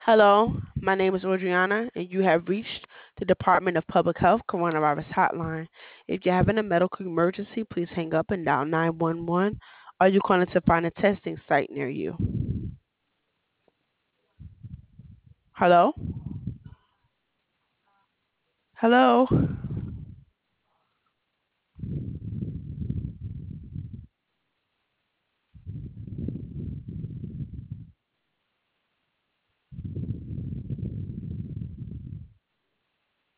Hello, my name is Audriana, and you have reached the Department of Public Health Coronavirus Hotline. If you're having a medical emergency, please hang up and dial 911, or you calling to find a testing site near you. Hello? Hello?